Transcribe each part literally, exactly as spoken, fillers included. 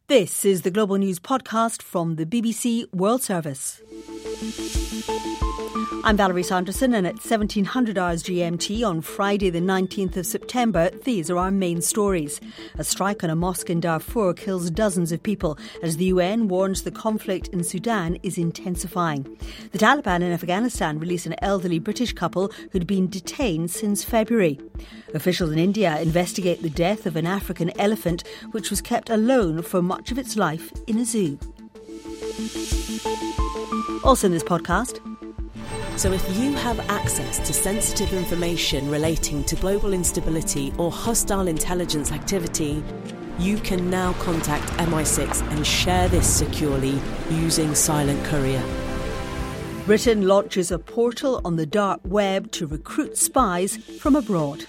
This is the Global News Podcast from the B B C World Service. I'm Valerie Sanderson, and at seventeen hundred hours G M T on Friday the nineteenth of September, these are our main stories. A strike on a mosque in Darfur kills dozens of people as the U N warns the conflict in Sudan is intensifying. The Taliban in Afghanistan release an elderly British couple who'd been detained since February. Officials in India investigate the death of an African elephant which was kept alone for much of its life in a zoo. Also in this podcast... So if you have access to sensitive information relating to global instability or hostile intelligence activity, you can now contact M I six and share this securely using Silent Courier. Britain launches a portal on the dark web to recruit spies from abroad.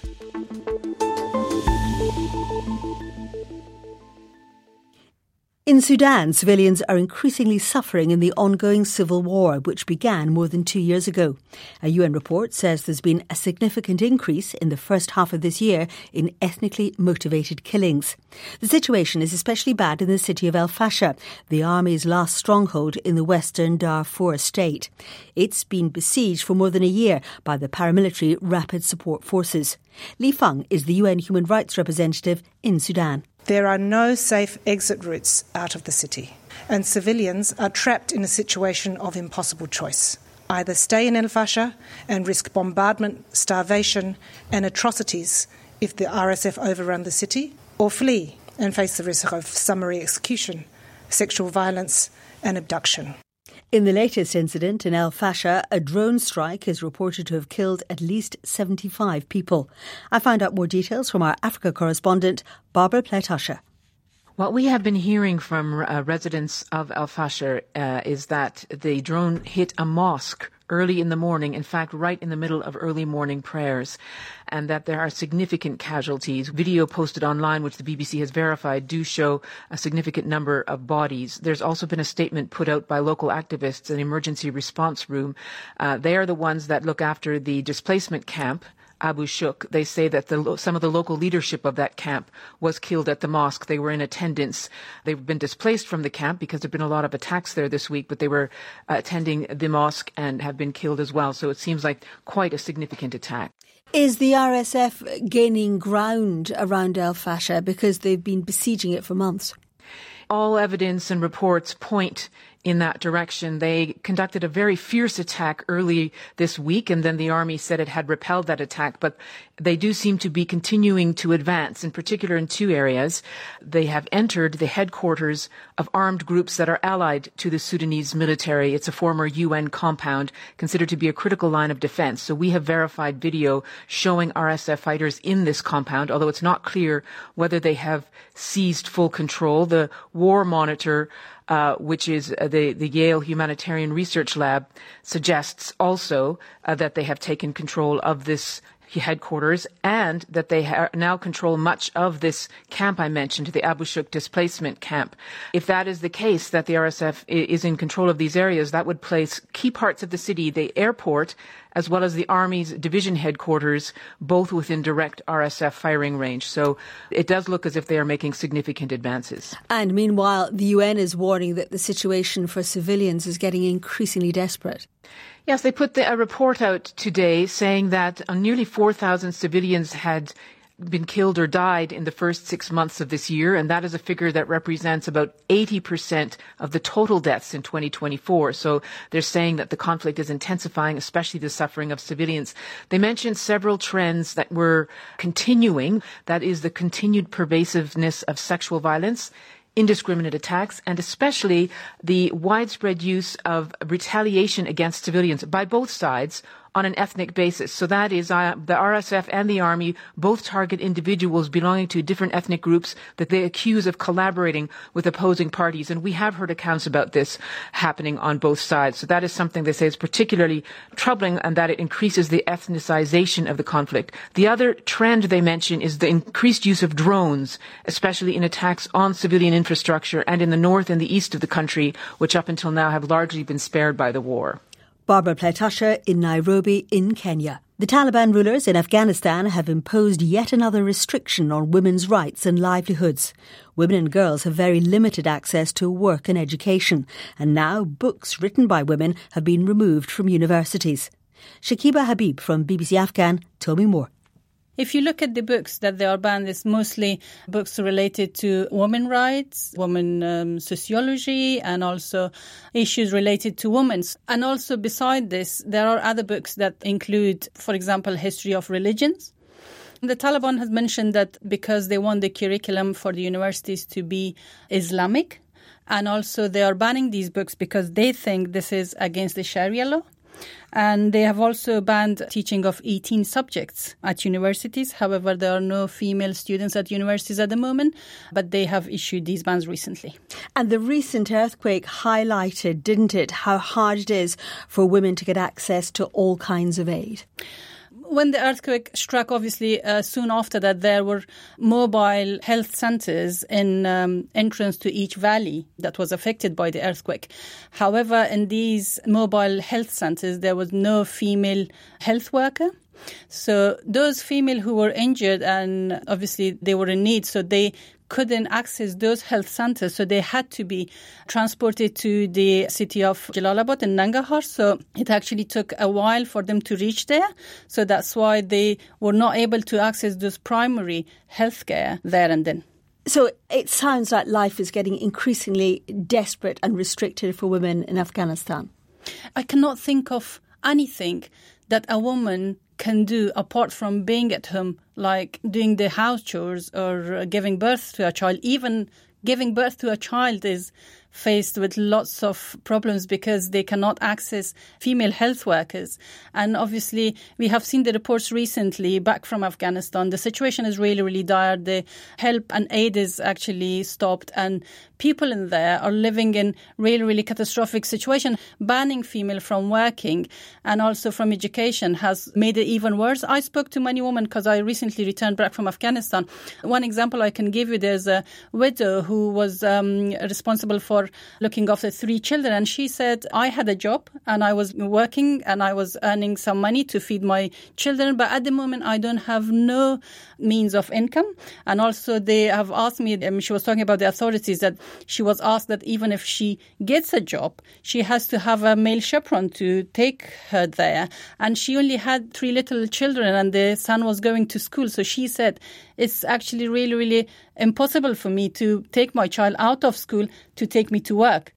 In Sudan, civilians are increasingly suffering in the ongoing civil war, which began more than two years ago. A U N report says there's been a significant increase in the first half of this year in ethnically motivated killings. The situation is especially bad in the city of El Fasher, the army's last stronghold in the western Darfur state. It's been besieged for more than a year by the paramilitary Rapid Support Forces. Li Feng is the U N human rights representative in Sudan. There are no safe exit routes out of the city, and civilians are trapped in a situation of impossible choice. Either stay in El Fasher and risk bombardment, starvation and atrocities if the R S F overrun the city, or flee and face the risk of summary execution, sexual violence and abduction. In the latest incident in El Fasher, a drone strike is reported to have killed at least seventy-five people. I found out more details from our Africa correspondent, Barbara Pletasher. What we have been hearing from uh, residents of El Fasher uh, is that the drone hit a mosque early in the morning, in fact, right in the middle of early morning prayers, and that there are significant casualties. Video posted online, which the B B C has verified, do show a significant number of bodies. There's also been a statement put out by local activists, an emergency response room. Uh, they are the ones that look after the displacement camp, Abu Shuk. They say that the, some of the local leadership of that camp was killed at the mosque. They were in attendance. They've been displaced from the camp because there have been a lot of attacks there this week, but they were uh, attending the mosque and have been killed as well. So it seems like quite a significant attack. Is the R S F gaining ground around El Fasher because they've been besieging it for months? All evidence and reports point in that direction. They conducted a very fierce attack early this week, and then the army said it had repelled that attack. But they do seem to be continuing to advance, in particular in two areas. They have entered the headquarters of armed groups that are allied to the Sudanese military. It's a former U N compound considered to be a critical line of defense. So we have verified video showing R S F fighters in this compound, although it's not clear whether they have seized full control. The War Monitor, Uh, which is uh, the, the Yale Humanitarian Research Lab, suggests also uh, that they have taken control of this headquarters and that they ha- now control much of this camp I mentioned, the Abu Shuk displacement camp. If that is the case, that the R S F I- is in control of these areas, that would place key parts of the city, the airport, as well as the Army's division headquarters, both within direct R S F firing range. So it does look as if they are making significant advances. And meanwhile, the U N is warning that the situation for civilians is getting increasingly desperate. Yes, they put the, a report out today saying that uh, nearly four thousand civilians had been killed or died in the first six months of this year, and that is a figure that represents about eighty percent of the total deaths in twenty twenty-four. So they're saying that the conflict is intensifying, especially the suffering of civilians. They mentioned several trends that were continuing. That is the continued pervasiveness of sexual violence, indiscriminate attacks, and especially the widespread use of retaliation against civilians by both sides on an ethnic basis. So that is uh, the R S F and the Army both target individuals belonging to different ethnic groups that they accuse of collaborating with opposing parties. And we have heard accounts about this happening on both sides. So that is something they say is particularly troubling, and that it increases the ethnicization of the conflict. The other trend they mention is the increased use of drones, especially in attacks on civilian infrastructure and in the north and the east of the country, which up until now have largely been spared by the war. Barbara Pletasher in Nairobi in Kenya. The Taliban rulers in Afghanistan have imposed yet another restriction on women's rights and livelihoods. Women and girls have very limited access to work and education, and now books written by women have been removed from universities. Shakiba Habib from B B C Afghan told me more. If you look at the books that they are banned, it's mostly books related to women rights, women um, sociology, and also issues related to women. And also beside this, there are other books that include, for example, history of religions. The Taliban has mentioned that because they want the curriculum for the universities to be Islamic, and also they are banning these books because they think this is against the Sharia law. And they have also banned teaching of eighteen subjects at universities. However, there are no female students at universities at the moment, but they have issued these bans recently. And the recent earthquake highlighted, didn't it, how hard it is for women to get access to all kinds of aid? When the earthquake struck, obviously, uh, soon after that, there were mobile health centres in um, entrance to each valley that was affected by the earthquake. However, in these mobile health centres, there was no female health worker. So those female who were injured, and obviously they were in need, so they couldn't access those health centres, so they had to be transported to the city of Jalalabad in Nangarhar. So it actually took a while for them to reach there. So that's why they were not able to access those primary healthcare there and then. So it sounds like life is getting increasingly desperate and restricted for women in Afghanistan. I cannot think of anything that a woman can do apart from being at home, like doing the house chores or giving birth to a child. Even giving birth to a child is faced with lots of problems because they cannot access female health workers. And obviously, we have seen the reports recently back from Afghanistan. The situation is really, really dire. The help and aid is actually stopped, and people in there are living in really, really catastrophic situation. Banning female from working and also from education has made it even worse. I spoke to many women because I recently returned back from Afghanistan. One example I can give you, there's a widow who was um, responsible for looking after three children, and she said, I had a job and I was working and I was earning some money to feed my children, but at the moment I don't have no means of income. And also they have asked me, I mean, she was talking about the authorities, that she was asked that even if she gets a job, she has to have a male chaperone to take her there. And she only had three little children and the son was going to school. So she said, it's actually really, really impossible for me to take my child out of school to take me to work.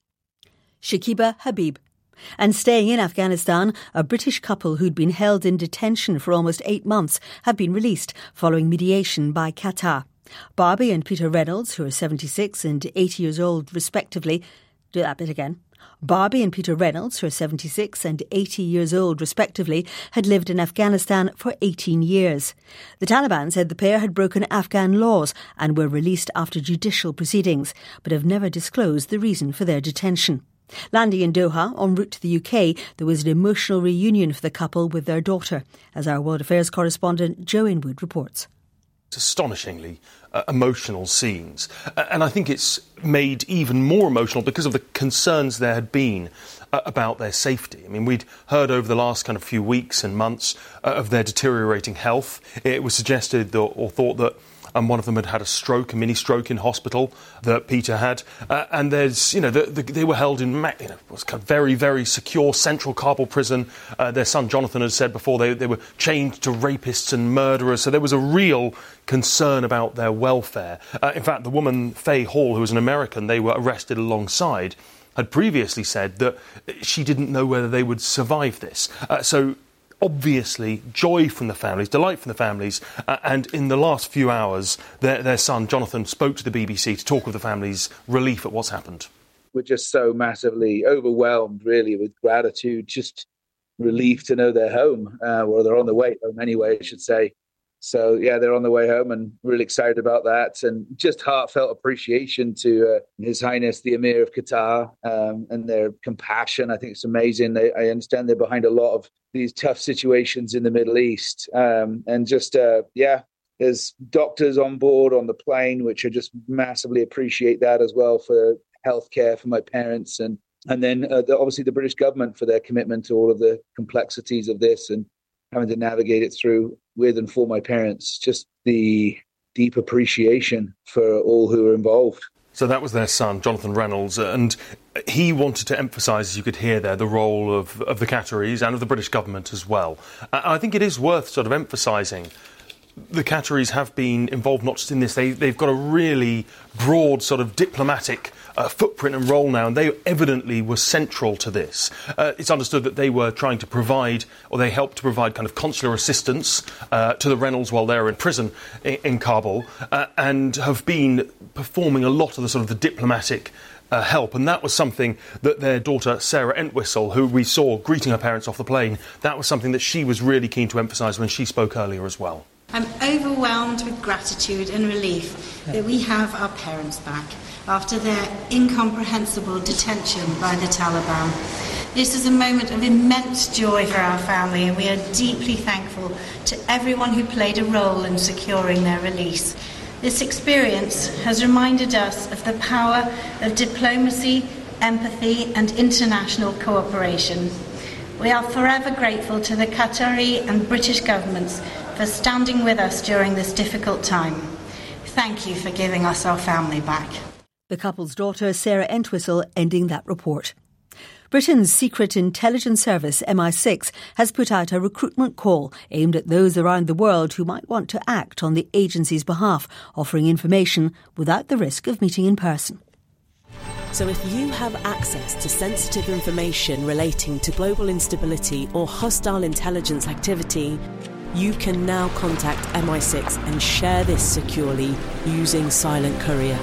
Shakiba Habib. And staying in Afghanistan, a British couple who'd been held in detention for almost eight months have been released following mediation by Qatar. Barbie and Peter Reynolds, who are seventy-six and eighty years old respectively, do that bit again. Barbie and Peter Reynolds, who are seventy-six and eighty years old respectively, had lived in Afghanistan for eighteen years. The Taliban said the pair had broken Afghan laws and were released after judicial proceedings, but have never disclosed the reason for their detention. Landing in Doha, en route to the U K, there was an emotional reunion for the couple with their daughter, as our World Affairs correspondent Joe Inwood reports. Astonishingly uh, emotional scenes. Uh, and I think it's made even more emotional because of the concerns there had been uh, about their safety. I mean, we'd heard over the last kind of few weeks and months uh, of their deteriorating health. It was suggested that, or thought that and one of them had had a stroke, a mini stroke in hospital that Peter had. Uh, and there's, you know, the, the, they were held in, you know, it was kind of very, very secure central Kabul prison. Uh, their son Jonathan had said before they, they were chained to rapists and murderers. So there was a real concern about their welfare. Uh, in fact, the woman, Faye Hall, who was an American, they were arrested alongside, had previously said that she didn't know whether they would survive this. Uh, so obviously, joy from the families, delight from the families, uh, and in the last few hours, their, their son, Jonathan, spoke to the B B C to talk of the family's relief at what's happened. We're just so massively overwhelmed, really, with gratitude, just relief to know they're home, uh, or they're on the way home anyway, I should say. So, yeah, they're on the way home and really excited about that. And just heartfelt appreciation to uh, His Highness, the Emir of Qatar, um, and their compassion. I think it's amazing. They, I understand they're behind a lot of these tough situations in the Middle East. Um, and just, uh, yeah, there's doctors on board on the plane, which I just massively appreciate that as well for healthcare for my parents. And, and then uh, the, obviously the British government for their commitment to all of the complexities of this and having to navigate it through with and for my parents. Just the deep appreciation for all who are involved. So that was their son, Jonathan Reynolds, and he wanted to emphasise, as you could hear there, the role of, of the Qataris and of the British government as well. I think it is worth sort of emphasising the Qataris have been involved not just in this, they, they've got a really broad sort of diplomatic uh, footprint and role now, and they evidently were central to this. Uh, it's understood that they were trying to provide, or they helped to provide kind of consular assistance uh, to the Reynolds while they were in prison in, in Kabul, uh, and have been performing a lot of the sort of the diplomatic Uh, help, and that was something that their daughter Sarah Entwistle, who we saw greeting her parents off the plane, that was something that she was really keen to emphasise when she spoke earlier as well. I'm overwhelmed with gratitude and relief that we have our parents back after their incomprehensible detention by the Taliban. This is a moment of immense joy for our family, and we are deeply thankful to everyone who played a role in securing their release. This experience has reminded us of the power of diplomacy, empathy and international cooperation. We are forever grateful to the Qatari and British governments for standing with us during this difficult time. Thank you for giving us our family back. The couple's daughter, Sarah Entwistle, ending that report. Britain's Secret Intelligence Service, M I six, has put out a recruitment call aimed at those around the world who might want to act on the agency's behalf, offering information without the risk of meeting in person. So if you have access to sensitive information relating to global instability or hostile intelligence activity, you can now contact M I six and share this securely using Silent Courier.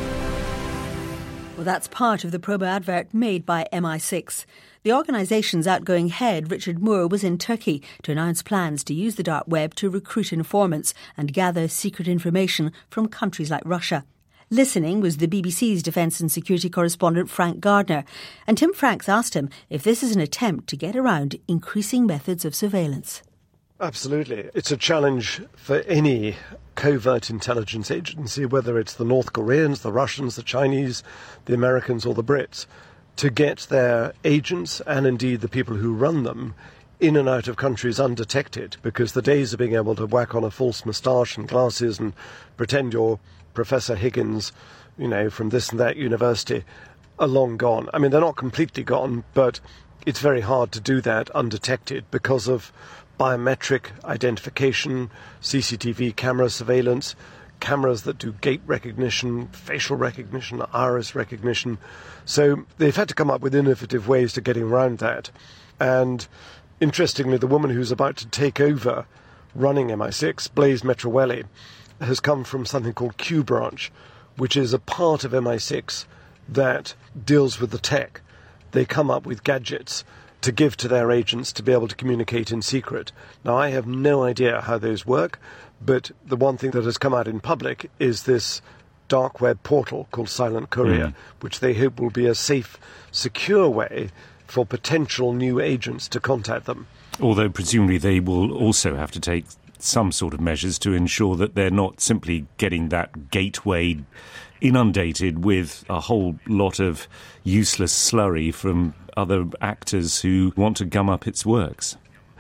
Well, that's part of the promo advert made by M I six. The organisation's outgoing head, Richard Moore, was in Turkey to announce plans to use the dark web to recruit informants and gather secret information from countries like Russia. Listening was the B B C's defence and security correspondent Frank Gardner, and Tim Franks asked him if this is an attempt to get around increasing methods of surveillance. Absolutely. It's a challenge for any covert intelligence agency, whether it's the North Koreans, the Russians, the Chinese, the Americans or the Brits, to get their agents and indeed the people who run them in and out of countries undetected, because the days of being able to whack on a false moustache and glasses and pretend you're Professor Higgins, you know, from this and that university are long gone. I mean, they're not completely gone, but it's very hard to do that undetected because of biometric identification, C C T V camera surveillance, cameras that do gait recognition, facial recognition, iris recognition. So they've had to come up with innovative ways to getting around that. And interestingly, the woman who's about to take over running M I six, Blaise Metraweli, has come from something called Q Branch, which is a part of M I six that deals with the tech. They come up with gadgets to give to their agents to be able to communicate in secret. Now, I have no idea how those work, but the one thing that has come out in public is this dark web portal called Silent Courier, mm. which they hope will be a safe, secure way for potential new agents to contact them. Although presumably they will also have to take some sort of measures to ensure that they're not simply getting that gateway inundated with a whole lot of useless slurry from other actors who want to gum up its works.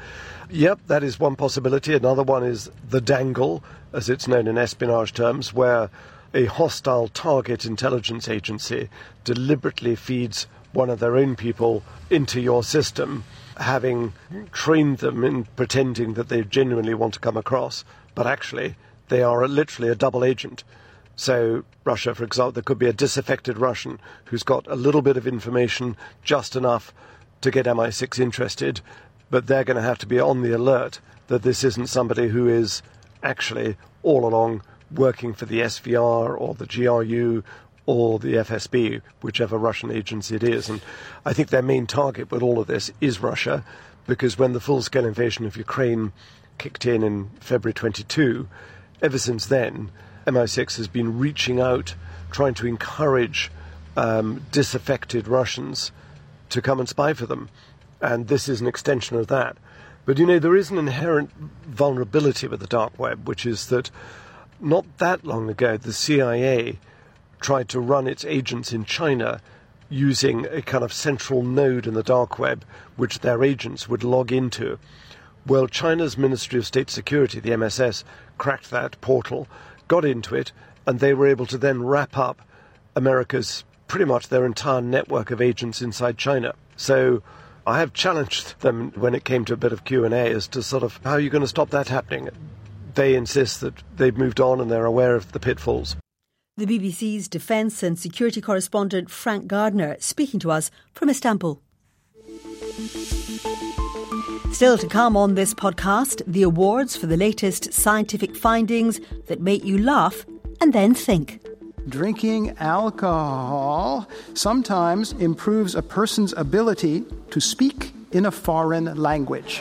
Yep, that is one possibility. Another one is the dangle, as it's known in espionage terms, where a hostile target intelligence agency deliberately feeds one of their own people into your system, having trained them in pretending that they genuinely want to come across, but actually they are literally a double agent. So Russia, for example, there could be a disaffected Russian who's got a little bit of information, just enough to get M I six interested, but they're going to have to be on the alert that this isn't somebody who is actually all along working for the S V R or the G R U or the F S B, whichever Russian agency it is. And I think their main target with all of this is Russia, because when the full-scale invasion of Ukraine kicked in in February twenty-two, ever since then, M I six has been reaching out, trying to encourage um, disaffected Russians to come and spy for them. And this is an extension of that. But, you know, there is an inherent vulnerability with the dark web, which is that not that long ago, the C I A tried to run its agents in China using a kind of central node in the dark web, which their agents would log into. Well, China's Ministry of State Security, the M S S, cracked that portal, got into it, and they were able to then wrap up America's, pretty much their entire network of agents inside China. So I have challenged them when it came to a bit of Q and A as to sort of how are you going to stop that happening. They insist that they've moved on and they're aware of the pitfalls. The B B C's defence and security correspondent Frank Gardner speaking to us from Istanbul. Still to come on this podcast, the awards for the latest scientific findings that make you laugh and then think. Drinking alcohol sometimes improves a person's ability to speak in a foreign language.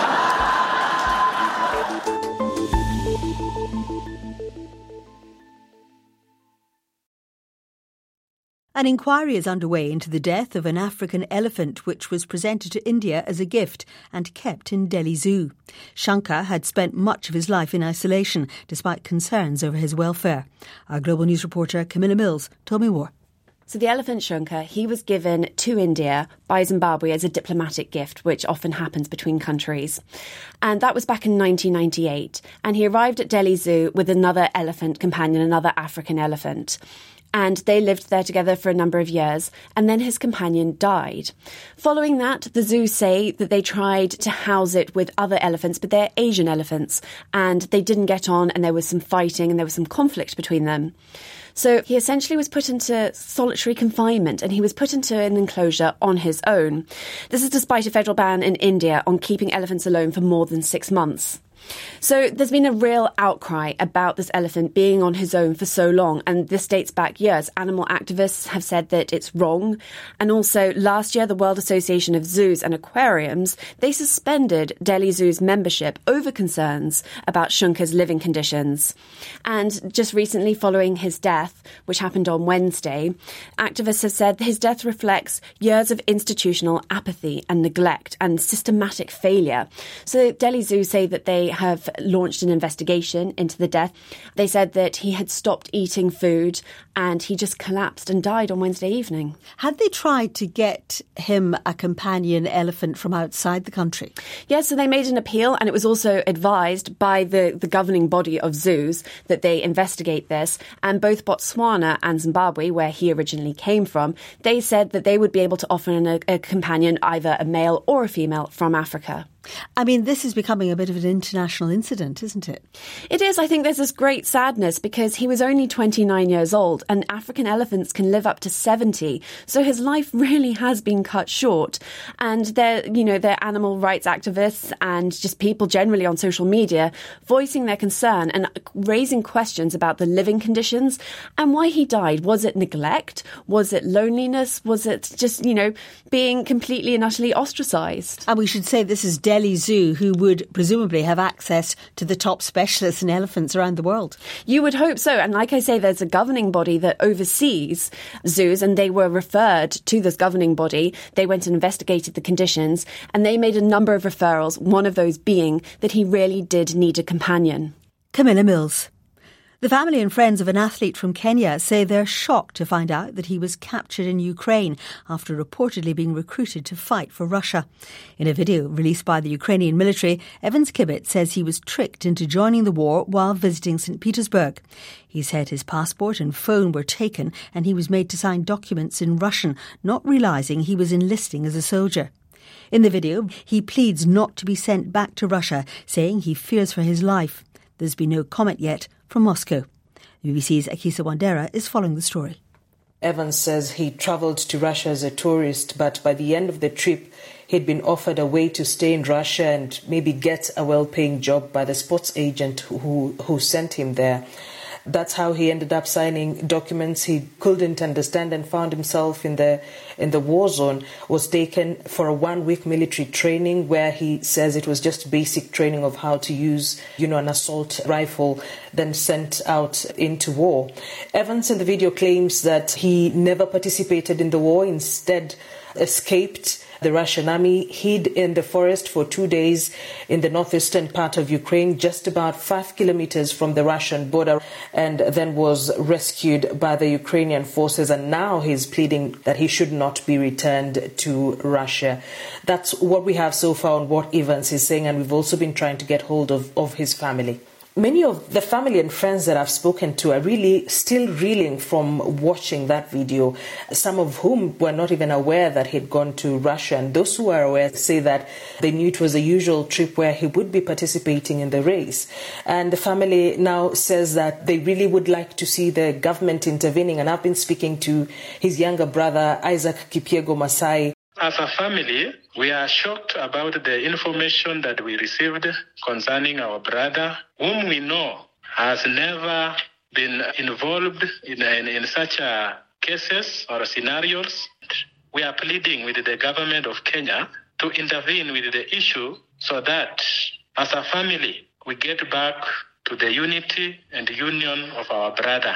An inquiry is underway into the death of an African elephant which was presented to India as a gift and kept in Delhi Zoo. Shankar had spent much of his life in isolation despite concerns over his welfare. Our global news reporter Camilla Mills told me more. So the elephant Shankar, he was given to India by Zimbabwe as a diplomatic gift, which often happens between countries. And that was back in nineteen ninety-eight. And he arrived at Delhi Zoo with another elephant companion, another African elephant. And they lived there together for a number of years, and then his companion died. Following that, the zoo say that they tried to house it with other elephants, but they're Asian elephants, and they didn't get on, and there was some fighting, and there was some conflict between them. So he essentially was put into solitary confinement, and he was put into an enclosure on his own. This is despite a federal ban in India on keeping elephants alone for more than six months. So there's been a real outcry about this elephant being on his own for so long, and this dates back years. Animal activists have said that it's wrong. And also last year, the World Association of Zoos and Aquariums, they suspended Delhi Zoo's membership over concerns about Shankar's living conditions. And just recently, following his death, which happened on Wednesday, activists have said his death reflects years of institutional apathy and neglect and systematic failure. So Delhi Zoo say that they have launched an investigation into the death. They said that he had stopped eating food and he just collapsed and died on Wednesday evening. Had they tried to get him a companion elephant from outside the country? Yes, so they made an appeal, and it was also advised by the, the governing body of zoos that they investigate this. And both Botswana and Zimbabwe, where he originally came from, they said that they would be able to offer a, a companion, either a male or a female, from Africa. I mean, this is becoming a bit of an international incident, isn't it? It is. I think there's this great sadness because he was only twenty-nine years old, and African elephants can live up to seventy. So his life really has been cut short. And they're, you know, they're animal rights activists and just people generally on social media voicing their concern and raising questions about the living conditions and why he died. Was it neglect? Was it loneliness? Was it just, you know, being completely and utterly ostracised? And we should say this is Delhi Zoo, who would presumably have access to the top specialists in elephants around the world. You would hope so. And like I say, there's a governing body that oversees zoos, and they were referred to this governing body. They went and investigated the conditions, and they made a number of referrals, one of those being that he really did need a companion. Camilla Mills. The family and friends of an athlete from Kenya say they're shocked to find out that he was captured in Ukraine after reportedly being recruited to fight for Russia. In a video released by the Ukrainian military, Evans Kibit says he was tricked into joining the war while visiting Saint Petersburg. He said his passport and phone were taken and he was made to sign documents in Russian, not realising he was enlisting as a soldier. In the video, he pleads not to be sent back to Russia, saying he fears for his life. There's been no comment yet from Moscow. The B B C's Akisa Wandera is following the story. Evans says he travelled to Russia as a tourist, but by the end of the trip, he'd been offered a way to stay in Russia and maybe get a well-paying job by the sports agent who, who sent him there. That's how he ended up signing documents he couldn't understand and found himself in the in the war zone. Was taken for a one-week military training where he says it was just basic training of how to use, you know, an assault rifle, then sent out into war. Evans in the video claims that he never participated in the war, instead escaped the Russian army, hid in the forest for two days in the northeastern part of Ukraine, just about five kilometers from the Russian border, and then was rescued by the Ukrainian forces. And now he's pleading that he should not be returned to Russia. That's what we have so far on what Evans is saying, and we've also been trying to get hold of, of his family. Many of the family and friends that I've spoken to are really still reeling from watching that video, some of whom were not even aware that he'd gone to Russia. And those who are aware say that they knew it was a usual trip where he would be participating in the race. And the family now says that they really would like to see the government intervening. And I've been speaking to his younger brother, Isaac Kipyego Masai. As a family, we are shocked about the information that we received concerning our brother, whom we know has never been involved in, in, in such a cases or scenarios. We are pleading with the government of Kenya to intervene with the issue so that, as a family, we get back to the unity and union of our brother.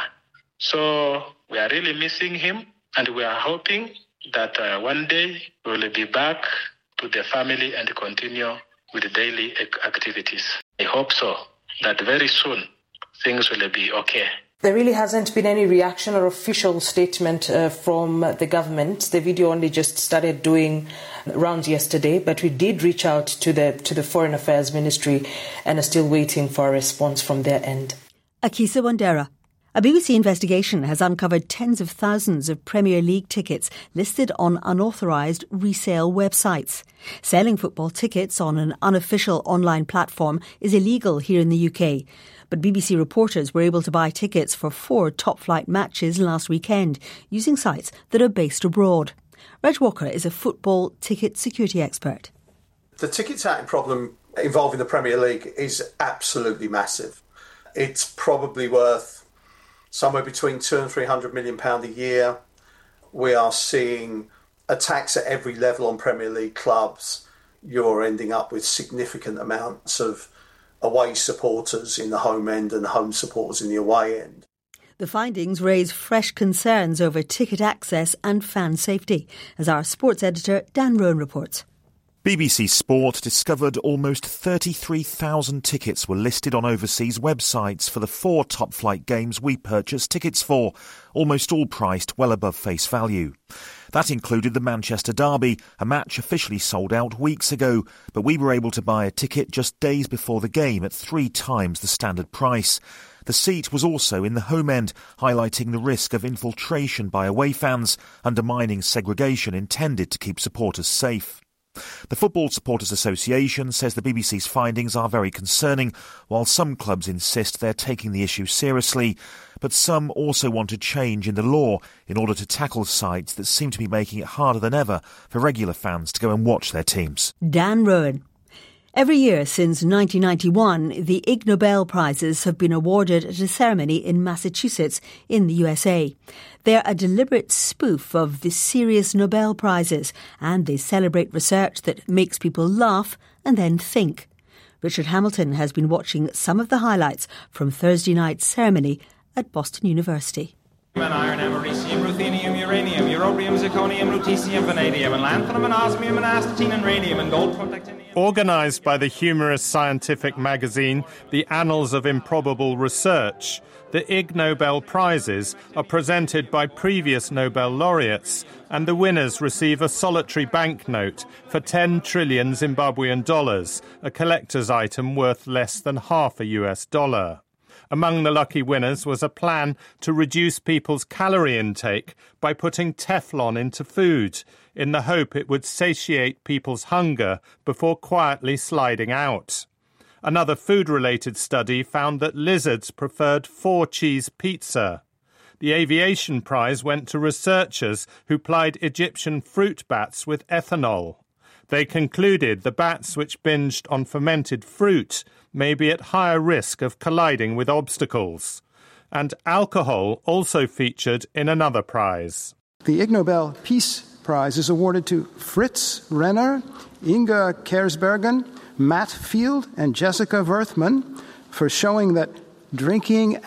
So we are really missing him, and we are hoping that uh, one day we will be back to the family and continue with the daily activities. I hope so, that very soon things will be okay. There really hasn't been any reaction or official statement uh, from the government. The video only just started doing rounds yesterday, but we did reach out to the to the Foreign Affairs Ministry and are still waiting for a response from their end. Akisa Wandera. A B B C investigation has uncovered tens of thousands of Premier League tickets listed on unauthorised resale websites. Selling football tickets on an unofficial online platform is illegal here in the U K. But B B C reporters were able to buy tickets for four top-flight matches last weekend using sites that are based abroad. Reg Walker is a football ticket security expert. The ticket tagging problem involving the Premier League is absolutely massive. It's probably worth somewhere between two and three hundred million pound a year. We are seeing attacks at every level on Premier League clubs. You're ending up with significant amounts of away supporters in the home end and home supporters in the away end. The findings raise fresh concerns over ticket access and fan safety, as our sports editor Dan Rowan reports. B B C Sport discovered almost thirty-three thousand tickets were listed on overseas websites for the four top-flight games we purchased tickets for, almost all priced well above face value. That included the Manchester Derby, a match officially sold out weeks ago, but we were able to buy a ticket just days before the game at three times the standard price. The seat was also in the home end, highlighting the risk of infiltration by away fans, undermining segregation intended to keep supporters safe. The Football Supporters Association says the B B C's findings are very concerning, while some clubs insist they're taking the issue seriously. But some also want a change in the law in order to tackle sites that seem to be making it harder than ever for regular fans to go and watch their teams. Dan Rowan. Every year since nineteen ninety-one, the Ig Nobel Prizes have been awarded at a ceremony in Massachusetts in the U S A. They're a deliberate spoof of the serious Nobel Prizes, and they celebrate research that makes people laugh and then think. Richard Hamilton has been watching some of the highlights from Thursday night's ceremony at Boston University. Iron, americium, ruthenium, uranium, europium, zirconium, lutetium, vanadium, and lanthanum, and osmium, and astatine, and radium, and gold, protactinium. Organised by the humorous scientific magazine The Annals of Improbable Research, the Ig Nobel Prizes are presented by previous Nobel laureates, and the winners receive a solitary banknote for ten trillion Zimbabwean dollars, a collector's item worth less than half a U S dollar. Among the lucky winners was a plan to reduce people's calorie intake by putting Teflon into food, in the hope it would satiate people's hunger before quietly sliding out. Another food-related study found that lizards preferred four-cheese pizza. The Aviation Prize went to researchers who plied Egyptian fruit bats with ethanol. They concluded the bats which binged on fermented fruit may be at higher risk of colliding with obstacles. And alcohol also featured in another prize. The Ig Nobel Peace Prize is awarded to Fritz Renner, Inga Kersbergen, Matt Field, and Jessica Werthmann for showing that drinking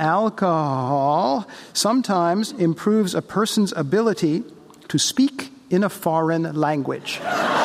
alcohol sometimes improves a person's ability to speak in a foreign language.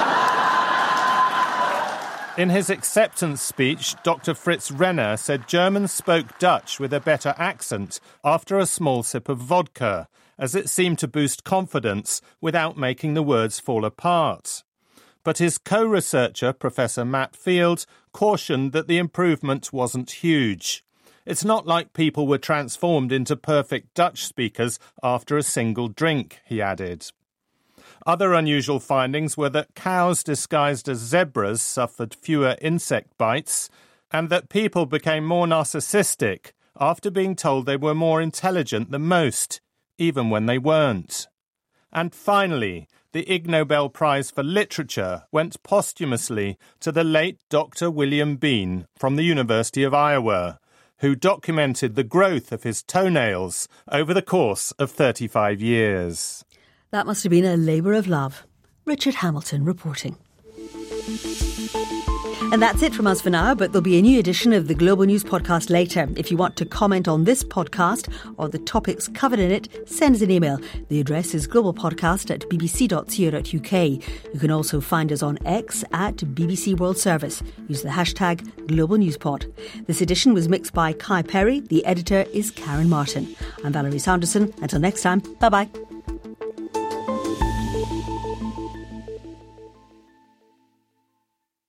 In his acceptance speech, Doctor Fritz Renner said Germans spoke Dutch with a better accent after a small sip of vodka, as it seemed to boost confidence without making the words fall apart. But his co-researcher, Professor Matt Field, cautioned that the improvement wasn't huge. It's not like people were transformed into perfect Dutch speakers after a single drink, he added. Other unusual findings were that cows disguised as zebras suffered fewer insect bites, and that people became more narcissistic after being told they were more intelligent than most, even when they weren't. And finally, the Ig Nobel Prize for Literature went posthumously to the late Doctor William Bean from the University of Iowa, who documented the growth of his toenails over the course of thirty-five years. That must have been a labour of love. Richard Hamilton reporting. And that's it from us for now, but there'll be a new edition of the Global News Podcast later. If you want to comment on this podcast or the topics covered in it, send us an email. The address is globalpodcast at bbc dot co dot uk. You can also find us on X at B B C World Service. Use the hashtag Global News Pod. This edition was mixed by Kai Perry. The editor is Karen Martin. I'm Valerie Sanderson. Until next time, bye-bye.